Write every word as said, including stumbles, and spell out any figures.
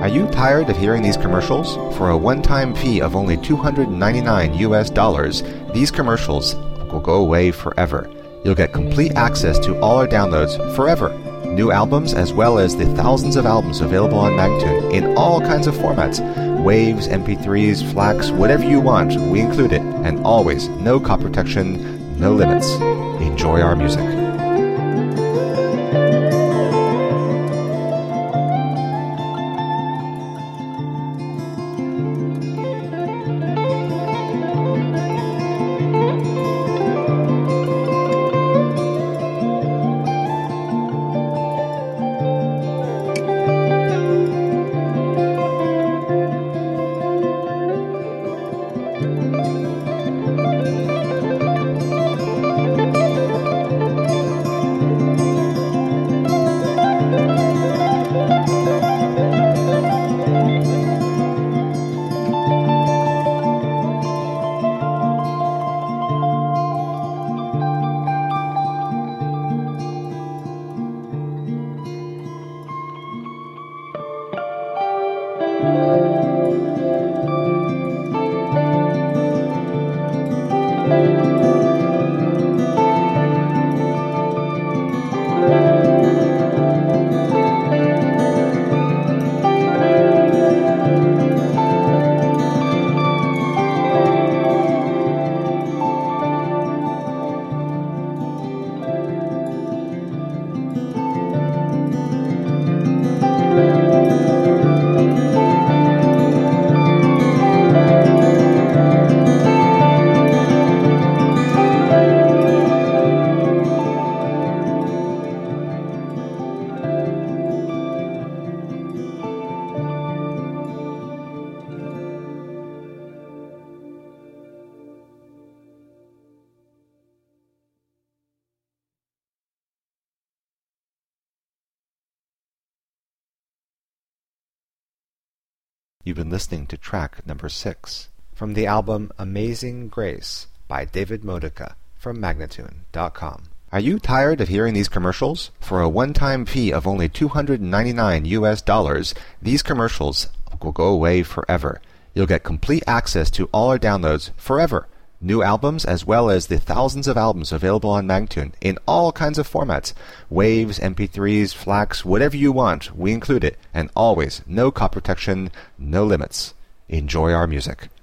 Are you tired of hearing these commercials? For a one-time fee of only two hundred ninety-nine U S dollars, these commercials will go away forever. You'll get complete access to all our downloads forever. New albums as well as the thousands of albums available on Magnatune in all kinds of formats. Waves, M P threes, FLACs, whatever you want, we include it. And always, no copy protection, no limits. Enjoy our music. You've been listening to track number six from the album Amazing Grace by David Modica from Magnatune dot com. Are you tired of hearing these commercials? For a one-time fee of only two hundred ninety-nine U S dollars, these commercials will go away forever. You'll get complete access to all our downloads forever. New albums as well as the thousands of albums available on Magnatune in all kinds of formats. Waves, M P threes, FLACs, whatever you want, we include it. And always, no copy protection, no limits. Enjoy our music.